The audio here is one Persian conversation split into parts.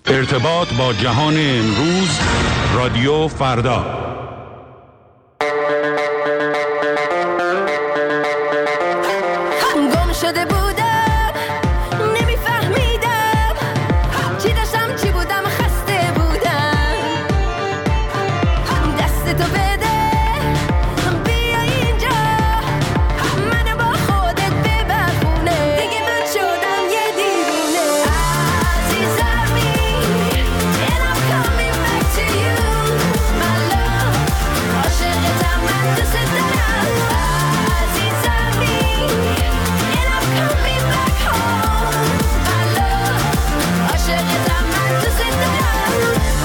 ارتباط با جهان امروز، رادیو فردا. گم شده بودم، نمیفهمیدم چی داشتم چی بودم، خسته بودم. دست تو بده بیا اینجا، منو با خودت ببر خونه، دیگه من شدم یه دیوونه. عزیزمی and I'm coming back to you my love، عاشقتم من دوست دارم. عزیزمی and I'm coming back home my love، عاشقتم من دوست دارم.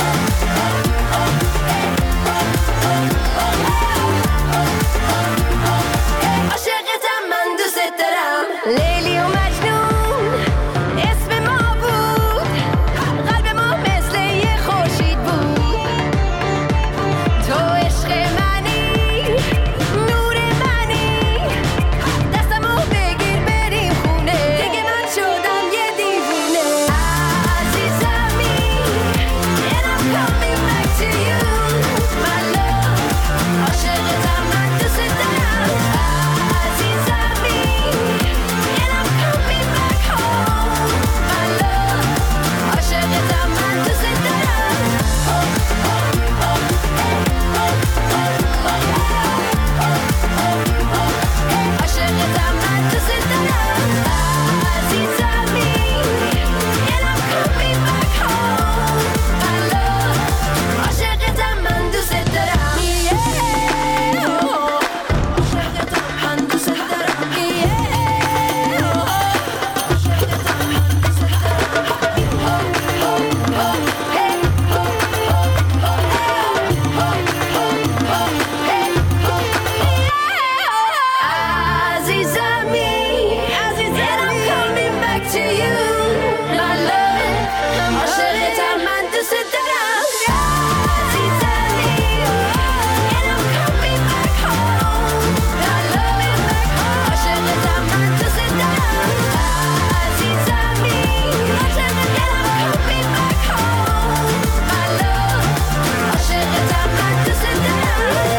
عاشقتم من دوست دارم. لیلی و مجنون اسم ما بود، قلب ما مثل یه خورشید بود. تو عشق منی، نور منی، دستمو بگیر بریم خونه، دیگه من شدم یه دیوونه. عزیزمی and I'm coming back to you my love، عاشقتم من دوست دارم. عزیزمی and I'm coming back home my love، عاشقتم من دوست دارم. عاشقتم من دوست دارم. عزیزمی and I'm coming back home my love، عاشقتم من دوست دارم. عاشقتم من دوست دارم. عزیزمی and I'm coming back to you my love، عاشقتم من دوست دارم. عزیزمی and I'm coming back home my love، عاشقتم من دوست دارم. عزیزمی and I'm coming back home my love، عاشقتم من دوست دارم.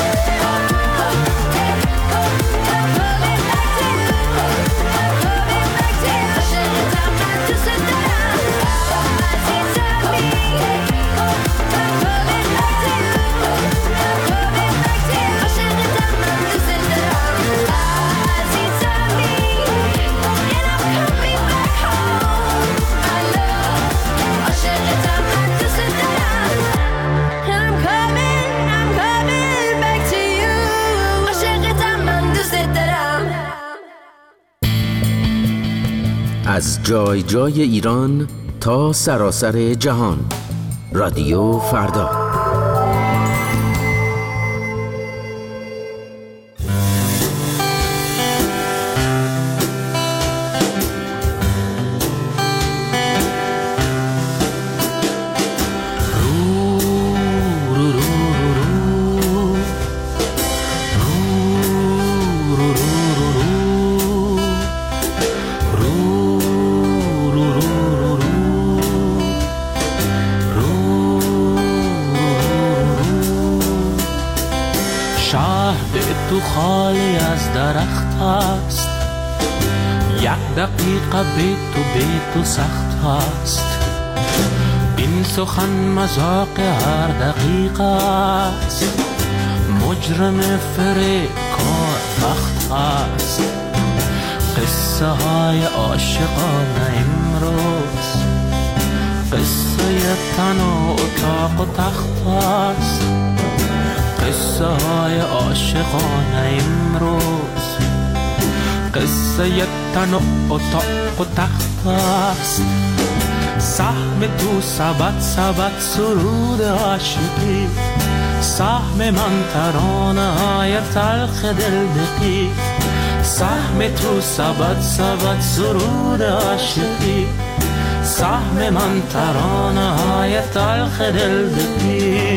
از جای جای ایران تا سراسر جهان، رادیو فردا. تو خالی از درخت است، یک دقیقه بی تو سخت است. این سخن مذاق هر دقیقه است، مجرم فریبکار بخت است. قصه های عاشقانه امروز، قصه تن و اتاق و تخت است. قصه های عاشقانه امروز، قصه تن و اتاق و تخت است. سهم تو سبد سرود عاشقی، سهم من ترانه های تلخ دل دقی. سهم تو سبد سرود عاشقی، سهم من ترانه های تلخ دل دقی.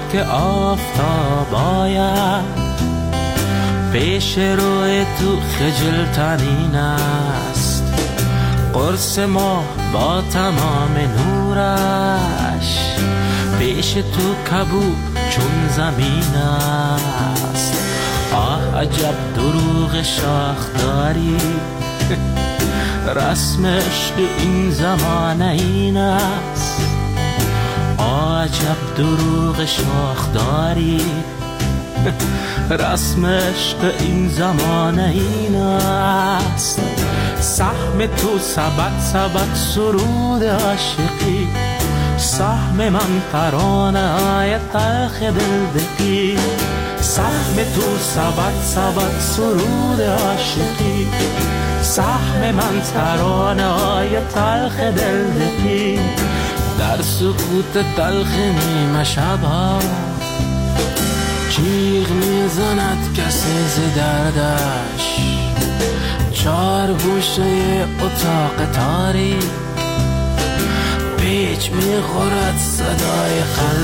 که آفتاب آید پیش روی تو خجلترین است. قرص ما با تمام نورش پیش تو کبود چون زمین است. آه عجب دروغ شاخداری رسم عشق این زمان این است. آه عجب دروغ شاخداری رسم عشق این زمان این است. سهم تو سبد سرود عاشقی، سهم من ترانه های تلخ دلدقی. سهم تو سبد سرود عاشقی، سهم من ترانه های تلخ دلدقی. در سکوت تلخ نیمه شبها جیغ میزند کسی ز دردش. چار گوشه اتاق تاریک پیچ میخورد صدای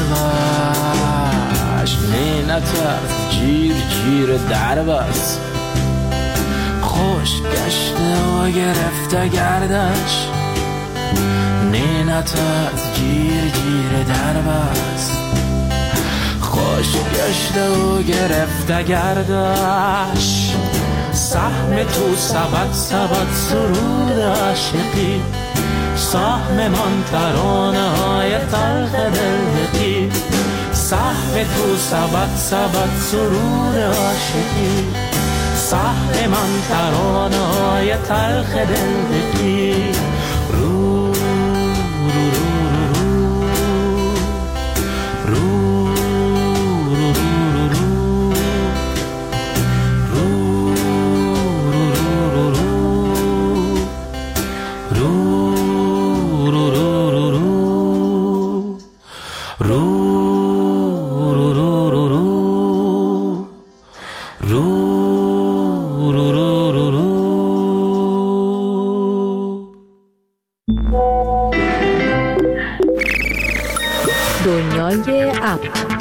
قلبش. نه نترس جیر درب است، خوش گشته و گرفته گردش. نه نترس جیر درب است، خوش گشته و گرفته گردش. سهم تو سبد سرود عاشقی، سهم من ترانه های تلخ دلدقی. سهم تو سبد سرود عاشقی، سهم من ترانه های تلخ دلدقی. رو رو رو دنیای اپ.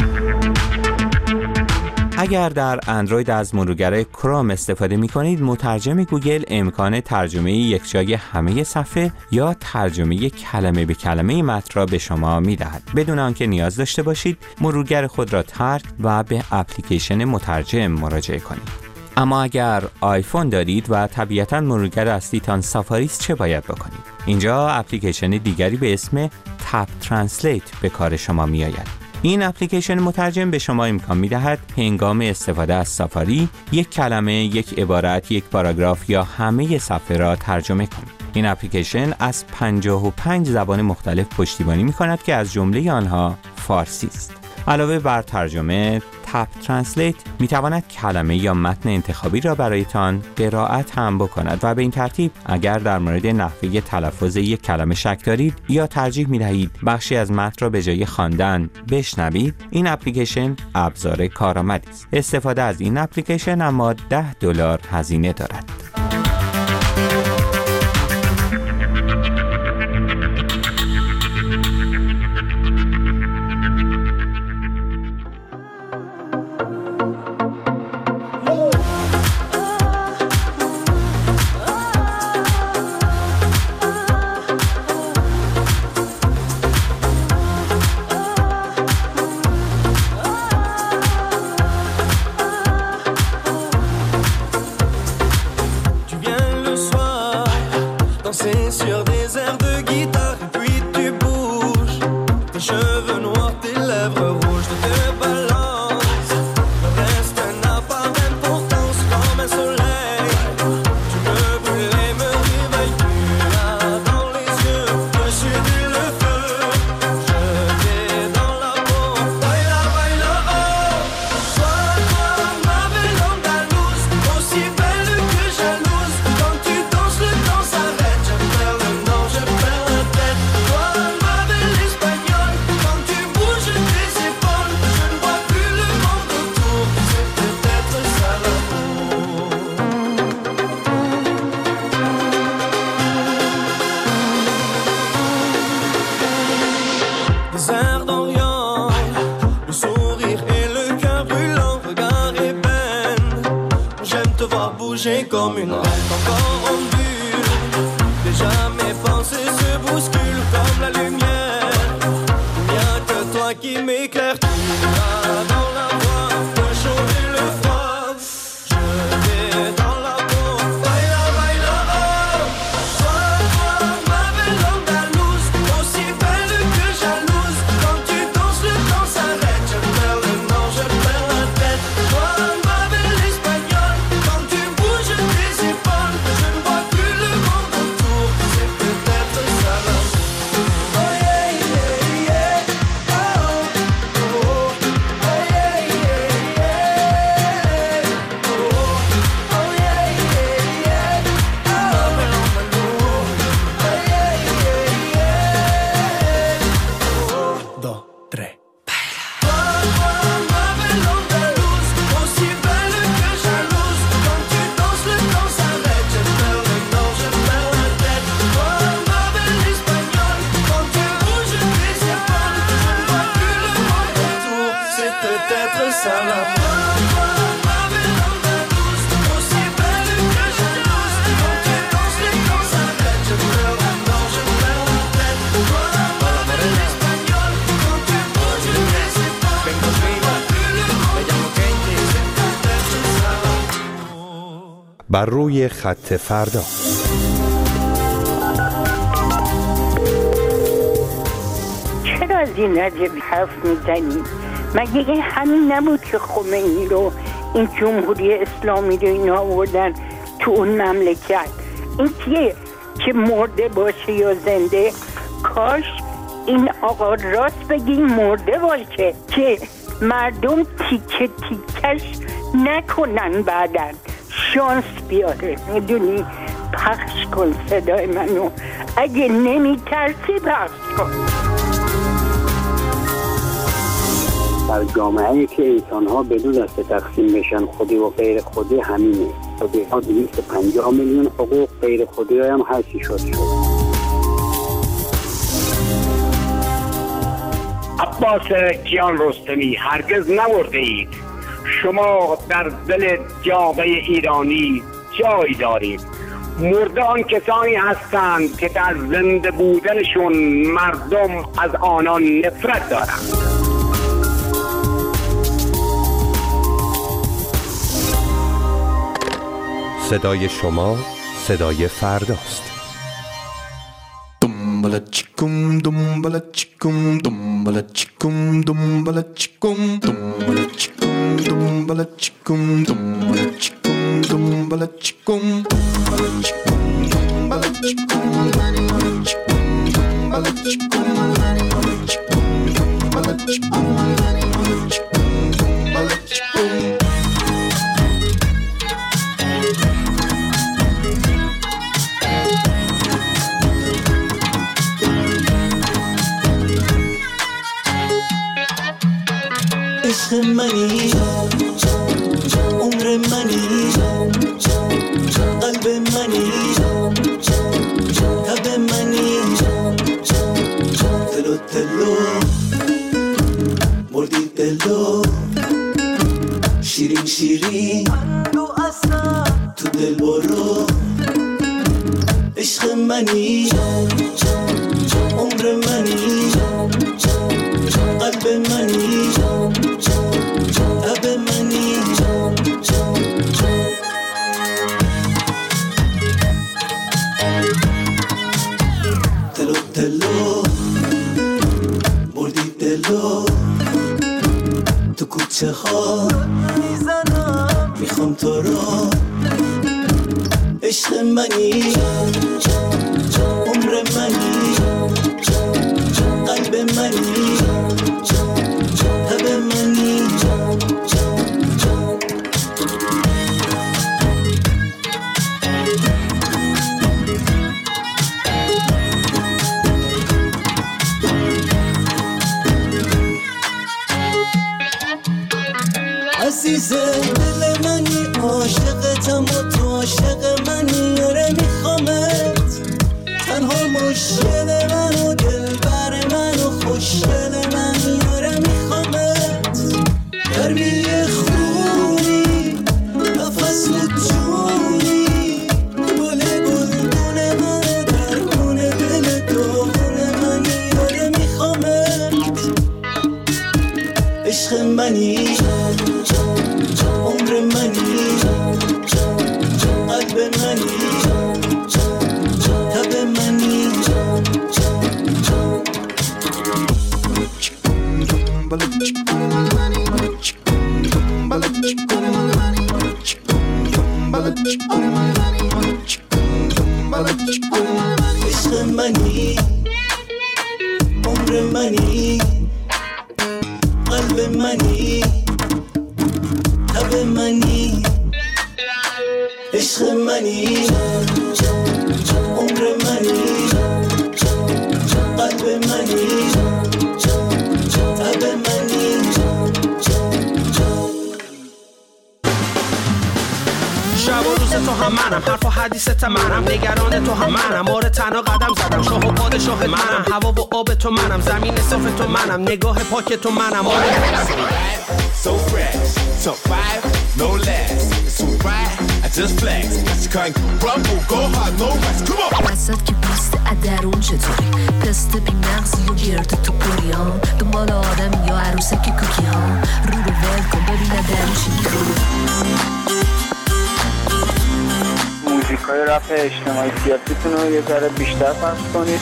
اگر در اندروید از مرورگر کروم استفاده می کنید، مترجم گوگل امکان ترجمه یک جای همه صفحه یا ترجمه کلمه به کلمه متن را به شما می دهد بدون آنکه نیاز داشته باشید مرورگر خود را ترک و به اپلیکیشن مترجم مراجعه کنید. اما اگر آیفون دارید و طبیعتاً مرورگر اصلیتان سافاری است، چه باید بکنید؟ اینجا اپلیکیشن دیگری به اسم تپ ترنسلیت به کار شما می آید. این اپلیکیشن مترجم به شما امکان می‌دهد هنگام استفاده از سافاری یک کلمه، یک عبارت، یک پاراگراف یا همه صفحه را ترجمه کنید. این اپلیکیشن از 55 زبان مختلف پشتیبانی می‌کند که از جمله آنها فارسی است. علاوه بر ترجمه، تپ ترنسلیت می‌تواند کلمه یا متن انتخابی را برایتان قرائت هم بکند و به این ترتیب اگر در مورد نحوه تلفظ یک کلمه شک دارید یا ترجیح می‌دهید بخشی از متن را به جای خواندن بشنوید، این اپلیکیشن ابزار کارآمدی است. استفاده از این اپلیکیشن اما $10 هزینه دارد. Sur des airs de guitare, puis tu bouges tes cheveux noirs, tes lèvres rouges, tu te balances. Le reste n'a pas d'importance comme un soleil. Tu me brûlais, me réveilles, tu l'as dans les yeux. Je suis le feu, je t'ai dans la peau. Baila, baila, oh. Sois ma belle andalouse, aussi belle que jalouse. Quand tu danses, le temps s'arrête. voir bouger comme une reine. Encore en bulle, déjà mes pensées se bousculent comme la lumière. Rien que toi qui m'éclaire, tu vas dans la voie, le chaud et le froid. Je vais dans la peau, baila, baila, oh. Toi, ma belle andalouse, aussi belle que jalouse. Quand tu danses, le temps s'arrête. Je perds le nord, je perds la tête. Toi, ma belle espagnole, quand tu bouges tes épaules, je ne vois plus le monde autour. C'est peut-être ça l'amour. Oh yeah, yeah, yeah. Oh, oh, oh. Oh yeah, yeah, yeah. Oh, oh yeah, yeah, yeah. Ma belle andalouse. Oh yeah, yeah, yeah. Oh, 2, 3. Ma belle andalouse, aussi belle que jalouse. Quand tu danses, le temps s'arrête. Je perds le nord, je perds la tête. Toi, ma belle espagnole, quand tu bouges tes épaules, je ne vois plus le monde autour. C'est peut-être ça la ma belle andalouse, aussi belle que jalouse. Quand tu danses, le temps s'arrête. Je perds le nord, je perds la tête. Toi, ma belle espagnole, quand tu bouges tes épaules, je ne vois plus le monde autour. C'est peut-être ça l'amour. بر روی خط فردا. چرا از این عجب حرف میزنی؟ مگه این همین نبود که خمینی رو این جمهوری اسلامی رو اینا آوردن تو اون مملکت؟ این کیه که مرده باشه یا زنده؟ کاش این آقا راست بگی مرده باشه که مردم تیکه تیکش نکنن، بعدن شانس بیاره. میدونی؟ پخش کن صدای منو، اگه نمی ترسی پخش کن. در جامعه‌ای که انسان‌ها به دو دسته تقسیم بشن، خودی و غیر خودی، همینه. خودی‌ها 250 میلیون حقوق، غیر خودی‌ها هم 8 شد. عباس کیان رستمی، هرگز نمرده اید. شما در دل جامعه ایرانی جای دارید. مرده آن کسانی هستند که در زنده بودنشون مردم از آنان نفرت دارند. صدای شما صدای فرداست. دنباله چیکم دنباله چیکم دنباله چیکم دنباله چیکم دنباله چیکم دنباله چیکم دنباله چیکم دنباله چیکم دنباله چیکم دنباله چیکم دنباله چیکم دنباله چیکم. عشق منی، عمر منی، قلب منی، تب منی، تلو تلو مردی دلو، شیرین شیرین تو دل برو. عشق منی، عمر منی، قلب منی، تب منی. تلو تلو بردی دلو، تو کوچه ها میخوام تو رو. عشق منی، عمر منی، قلب منی، تب منی. عزیز دل منی، عاشقتم و تو عاشق منی. آره میخوامت، منی تب منی عشق منی عمر منی قلب منی تب منی عشق منی عمر منی قلب منی تب منی شب و روز تو هم منم حرف و حدیثت منم نگران تو هم منم آره تنها قدم زدم شاه و پادشاه منم هوا و آب تو منم زمین صاف تو منم نگاه پاک تو منم آره So fresh, so five, no less. So right, I just flex. You can't rumble, go hard, no rest. Come on. وسط که بیست درون چطوری پست بی مغزی و گرد تو پریان دنبال آدم یا عروسک کوکی ها رو ول کن ببینه درون چی موزیکای رپ اجتماعی سیاسیتون رو یه ذره بیشتر پخش کنید.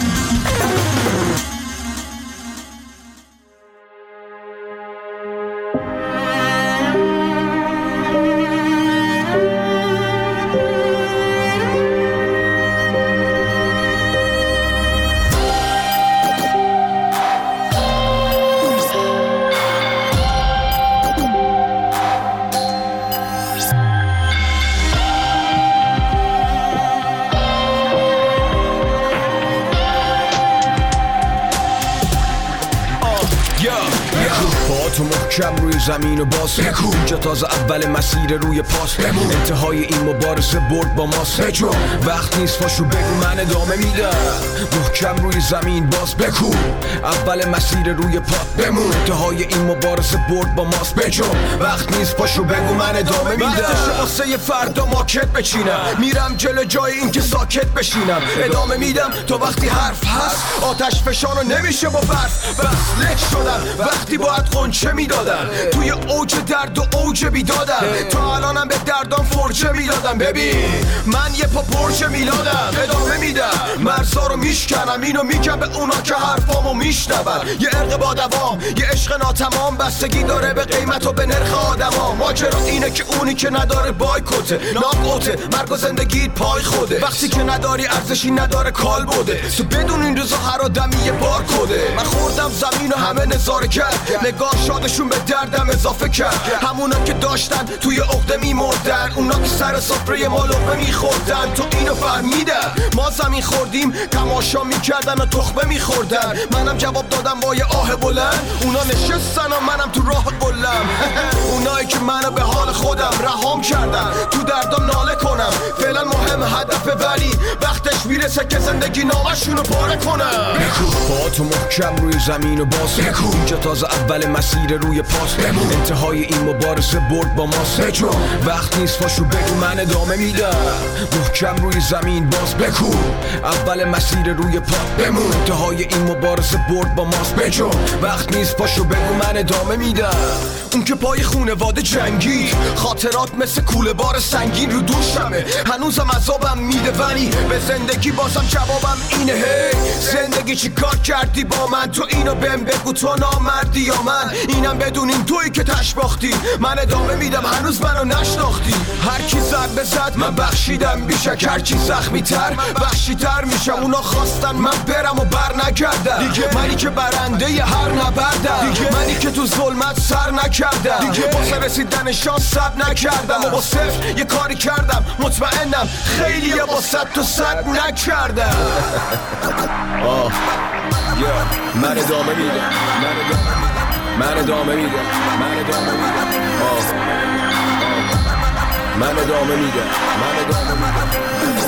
تو محکم روی زمین و باز بکو اینجا تازه اول مسیر روی پاس بمون انتهای این مبارزه برد با ماست بجو وقت نیست پاشو بگو من ادامه میدم محکم روی زمین باز بکو اول مسیر روی پات بمون انتهای این مبارزه برد با ماست بجو وقت نیست پاشو بگو من ادامه میدم وقتشه واسه یه فردا ماکت بچینم میرم جلو جای این که ساکت بشینم ادامه میدم تا وقتی حرف هست آتش فشانو نمیشه با برف بس لک شدم وقتی باید قنچه میدادم توی اوج درد و اوج بیدادم تا الانم به دردام فرچه میدادم ببین من یه پا پرچه میلادم ادامه میدم مرزا رو میشکنم اینو میگم به اونا که حرفامو میشنون یه عرق با دوام یه عشق ناتمام بستگی داره به قیمت و به نرخ آدما ماجرا اینه که اونی که نداره بایکوته ناکوته مرگ و زندگیت پای خوده وقتی که نداری ارزشی نداره کال بوده تو بدون این روزا هر آدمی یه بار کده من خوردم زمین و همه نظاره کرد نگاه شادشون به دردم اضافه کرد همونا که داشتن توی عقده میمردن اونا که سر سفره ما لقمه میخوردن تو اینو فهمیدن ما زمین خوردیم تماشا میکردن و تخمه میخوردن منم جواب دادم با یه آه بلند اونا نشستن و منم تو راه قلم اونایی که منو به حال خودم رهام کردن تو دردم ناله کنم فعلا مهم هدفه ولی وقتش میرسه که زندگی نامشونو پاره کنم با تو محکم روی زمین و باز بکو اینجا تازه اول مسیر روی پاس بمون انتهای این مبارزه برد با ماست بجو وقت نیست پاشو بگو من ادامه میدم محکم روی زمین باز بکو اول مسیر روی پات بمون انتهای این مبارزه برد با ماست بجو وقت نیست پاشو بگو من ادامه میدم اون که پای خونواده جنگی خاطرات مثل کوله بار سنگین رو دوشمه هنوزم عذابم میده ولی به زندگی بازم جوابم اینه هی زندگی چی کار کردی با من تو اینو بهم بگو تو نامردی یا من اینم بدونین تویی که تشباختی من ادامه میدم هنوز منو نشناختی هر کی ضربه زد من بخشیدم بیشک هر کی زخمی تر بخشی تر میشم اونا خواستن من برم و بر نگردم منی که برنده ی هر نبردم منی که تو ظلمت سر نکردم واسه رسیدن شانس صبر نکردم و با صفر یه کاری کردم مطمئنم خیلی یه با صد تو صد نکردم من ادامه میدم من ادامه میدم من ادامه میدم من ادامه میدم من ادامه میدم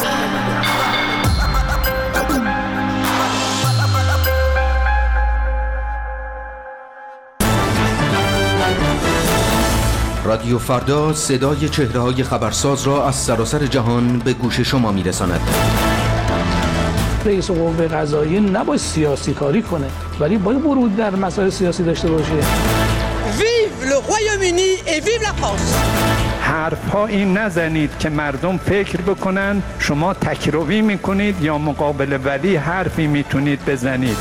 رادیو فردا صدای چهره‌های خبرساز را از سراسر جهان به گوش شما میرساند. رئیس قوه قضاییه نباید سیاسی کاری کنه ولی باید ورود در مسائل سیاسی داشته باشه. Vive le Royaume-Uni et vive la France. حرفهایی نزنید که مردم فکر بکنن شما تکروی میکنید یا مقابل ولی حرفی میتونید بزنید.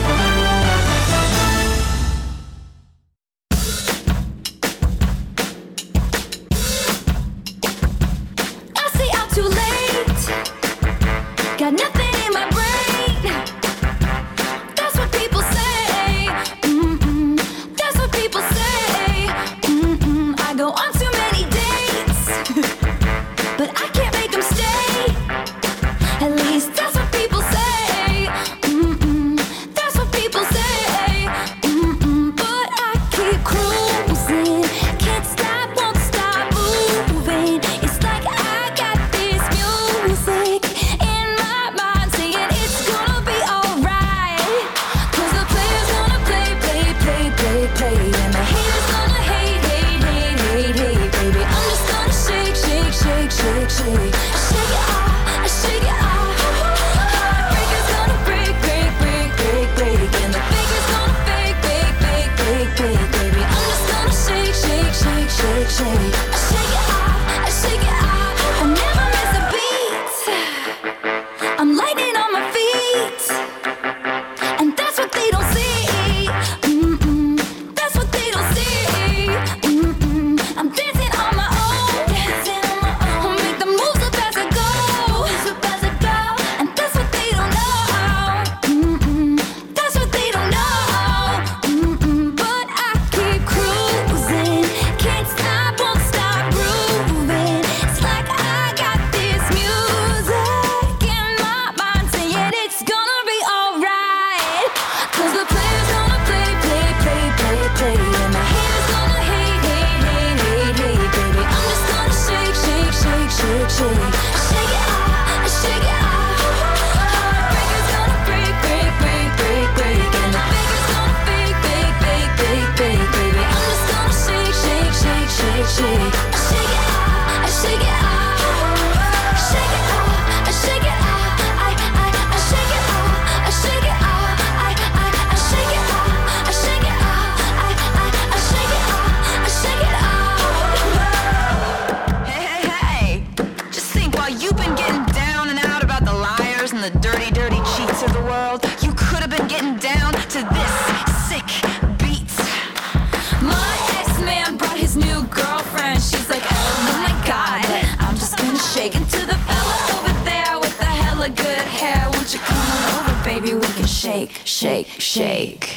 Shake, shake, shake.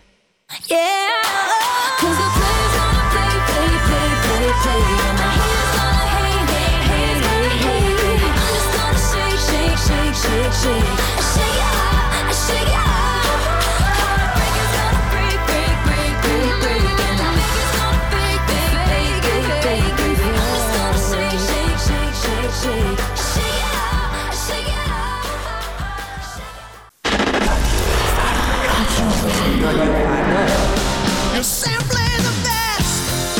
Yeah. 'Cause the players gonna play, play, play, play, play. And the haters gonna hate, hate, hate, hate, hate. I'm just gonna shake, shake, shake, shake, shake. I shake it out, I shake it out. Heartbreakers gonna break, break, break, break, break. And the makers gonna fake, fake, fake, fake, fake, baby. I'm just gonna shake, shake, shake, shake, shake. I shake it out, I shake it out. You're simply the best.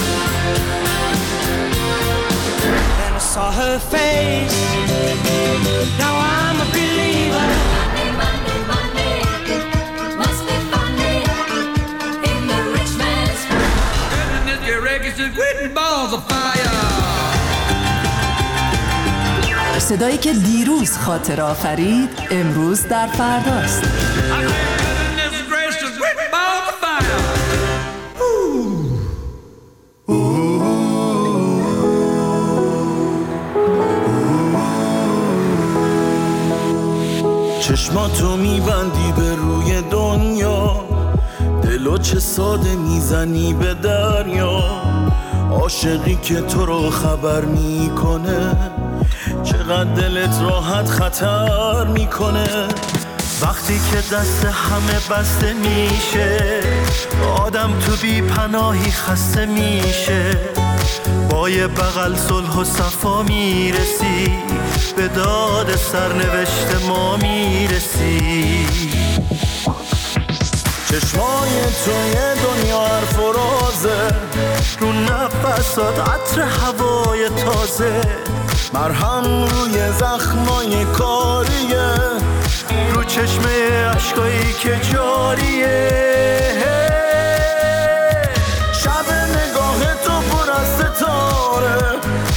Then I saw her face. Now I'm a believer. Monday, Monday, Monday. Must be funny in the rich man's world. And this reggae is quitting balls of fire. صدایی که دیروز خاطر آفرید امروز در فرداست. چشماتو میبندی به روی دنیا، دلو چه ساده میزنی به دریا. عاشقی که تو رو خبر میکنه، چقدر دلت راحت خطر میکنه. وقتی که دست همه بسته میشه، آدم تو بی پناهی خسته میشه. با یه بغل صلح و صفا میرسی، به داد سرنوشت ما میرسی. چشمای توی دنیا حرف و رازه، رو نفسات عطر هوای تازه. مرهم روی زخمای کاریه، رو چشمه عشقایی که جاریه. شب نگاه تو پر از ستاره،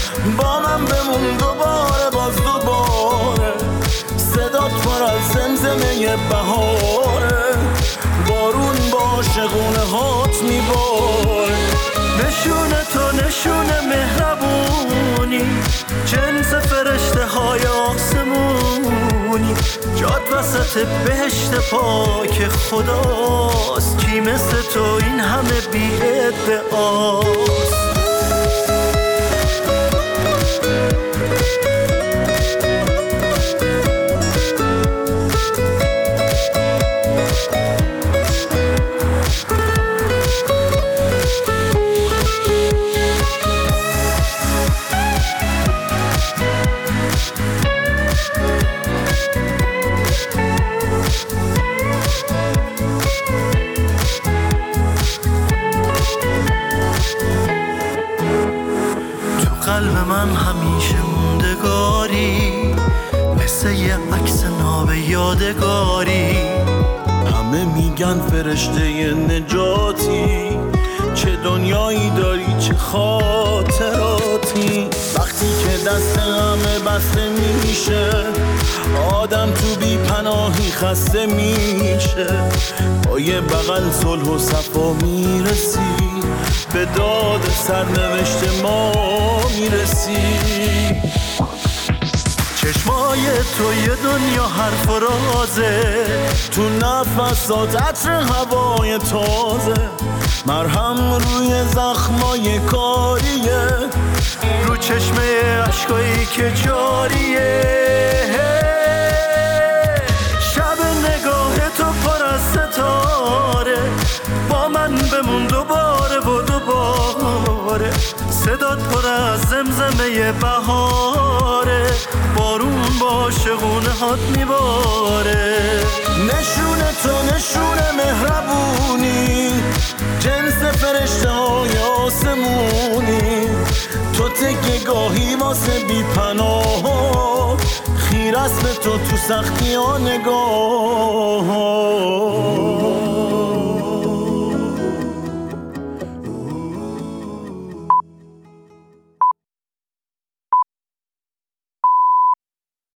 زمزمه بهاره، بارون با شقونه هات میباره. نشونه تو نشونه مهربونی، جنس فرشته های آسمونی، جاد وسط بهشت پاک خداست. کی مثل تو این همه بی ادعاست؟ قلب من همیشه موندگاری، مثل یه عکس ناب یادگاری. همه میگن فرشته نجاتی، چه دنیایی داری چه خاطراتی. وقتی که دست همه بسته میشه، آدم تو بی پناهی خسته میشه. با یه بغل صلح و صفا میرسی، به داد سرنوشت ما میرسی. چشمای تو یه دنیا حرف و رازه، تو نفسات عطر هوای تازه. مرهم روی زخمای کاریه، رو چشمه عشقایی که جاریه. شب نگاه تو پر از ستاره، با من بمون دوباره و دوباره. صدات پر از زمزمه بهاره، بارون با شقونه هات میباره. نشونه تو نشونه مهربونی، جنس فرشته های آسمونی. تو تکه گاهی واسه بی پناه، خیر است به تو سختی ها نگاه.